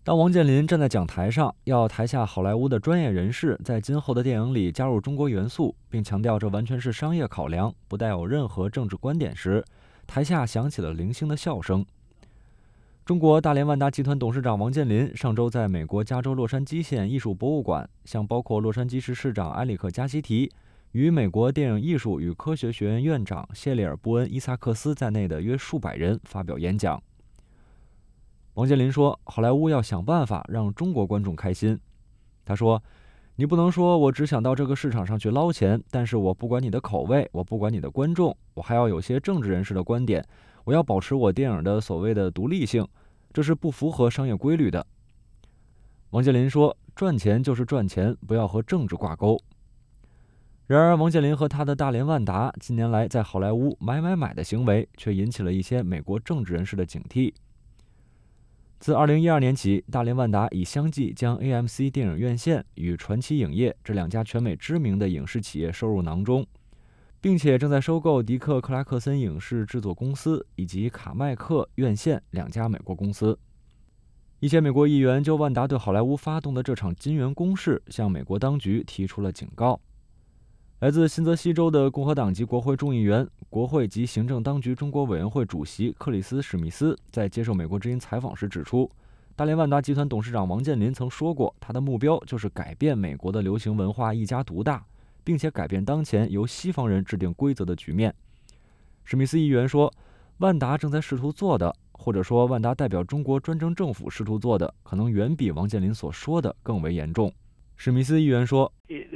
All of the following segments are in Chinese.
当王健林站在讲台上，要台下好莱坞的专业人士在今后的电影里加入中国元素，并强调这完全是商业考量，不带有任何政治观点时，台下响起了零星的笑声。中国大连万达集团董事长王健林上周在美国加州洛杉矶县艺术博物馆，向包括洛杉矶市市长埃里克·加西提与美国电影艺术与科学学院院长谢里尔·布恩·伊萨克斯在内的约数百人发表演讲。王健林说，好莱坞要想办法让中国观众开心。他说，你不能说我只想到这个市场上去捞钱，但是我不管你的口味，我不管你的观众，我还要有些政治人士的观点，我要保持我电影的所谓的独立性，这是不符合商业规律的。王健林说，赚钱就是赚钱，不要和政治挂钩。然而，王健林和他的大连万达近年来在好莱坞买的行为，却引起了一些美国政治人士的警惕。自2012年起，大连万达已相继将 AMC 电影院线与传奇影业这两家全美知名的影视企业收入囊中，并且正在收购迪克·克拉克森影视制作公司以及卡麦克院线两家美国公司。一些美国议员就万达对好莱坞发动的这场金元攻势，向美国当局提出了警告。来自新泽西州的共和党籍国会众议员、国会及行政当局中国委员会主席克里斯·史密斯在接受美国之音采访时指出，大连万达集团董事长王健林曾说过，他的目标就是改变美国的流行文化一家独大，并且改变当前由西方人制定规则的局面。史密斯议员说，万达正在试图做的，或者说万达代表中国专政政府试图做的，可能远比王健林所说的更为严重。史密斯议员说，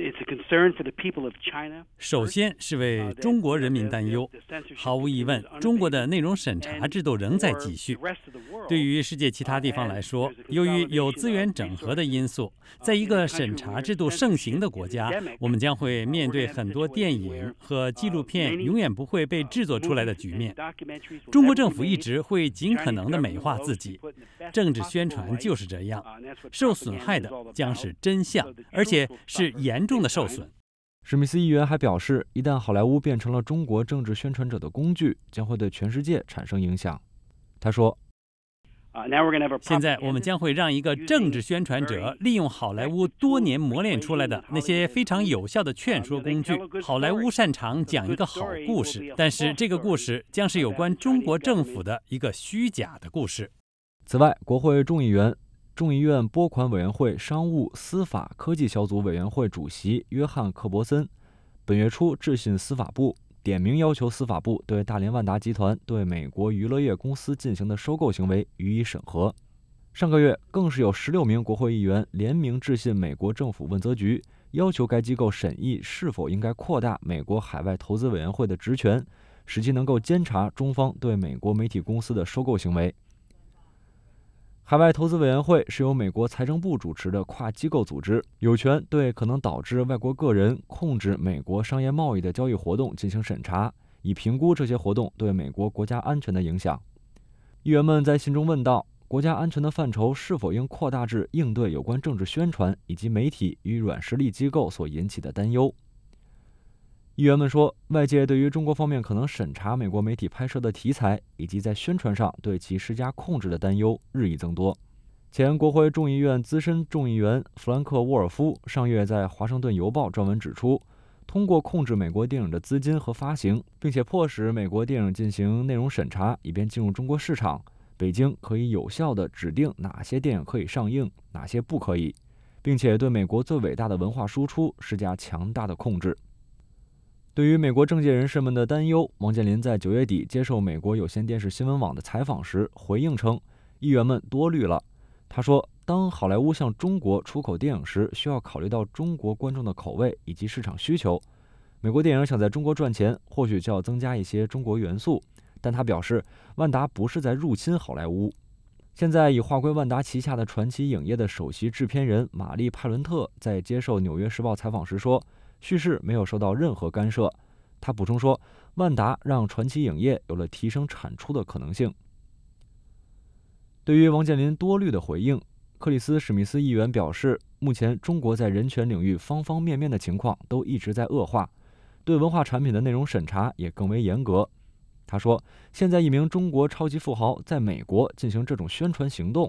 首先是为中国人民担忧。毫无疑问，中国的内容审查制度仍在继续。对于世界其他地方来说，由于有资源整合的因素，在一个审查制度盛行的国家，我们将会面对很多电影和纪录片永远不会被制作出来的局面。中国政府一直会尽可能地美化自己，政治宣传就是这样，受损害的将是真相，而且是严重的受损。 史密斯议员还表示，一旦好莱坞变成了中国政治宣传者的工具，将会对全世界产生影响。他说， 现在我们将会让一个政治宣传者利用好莱坞多年磨练出来的那些非常有效的劝说工具。好莱坞擅长讲一个好故事，但是这个故事将是有关中国政府的一个虚假的故事。 此外，国会众议员、众议院拨款委员会商务、司法、科技小组委员会主席约翰·克伯森本月初致信司法部，点名要求司法部对大连万达集团对美国娱乐业公司进行的收购行为予以审核。上个月，更是有16名国会议员联名致信美国政府问责局，要求该机构审议是否应该扩大美国海外投资委员会的职权，使其能够监察中方对美国媒体公司的收购行为。海外投资委员会是由美国财政部主持的跨机构组织，有权对可能导致外国个人控制美国商业贸易的交易活动进行审查，以评估这些活动对美国国家安全的影响。议员们在信中问道，国家安全的范畴是否应扩大至应对有关政治宣传以及媒体与软实力机构所引起的担忧。议员们说，外界对于中国方面可能审查美国媒体拍摄的题材以及在宣传上对其施加控制的担忧日益增多。前国会众议院资深众议员弗兰克·沃尔夫上月在《华盛顿邮报》撰文指出，通过控制美国电影的资金和发行，并且迫使美国电影进行内容审查以便进入中国市场，北京可以有效地指定哪些电影可以上映，哪些不可以，并且对美国最伟大的文化输出施加强大的控制。对于美国政界人士们的担忧，王健林在9月底接受美国有线电视新闻网的采访时回应称，议员们多虑了。他说，当好莱坞向中国出口电影时，需要考虑到中国观众的口味以及市场需求。美国电影想在中国赚钱，或许就要增加一些中国元素，但他表示，万达不是在入侵好莱坞。现在已划归万达旗下的传奇影业的首席制片人玛丽·派伦特在接受《纽约时报》采访时说，叙事没有受到任何干涉。他补充说，万达让传奇影业有了提升产出的可能性。对于王健林多虑的回应，克里斯·史密斯议员表示，目前中国在人权领域方方面面的情况都一直在恶化，对文化产品的内容审查也更为严格。他说，现在一名中国超级富豪在美国进行这种宣传行动，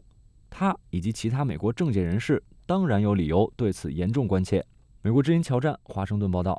他以及其他美国政界人士当然有理由对此严重关切。美国之音乔战，华盛顿报道。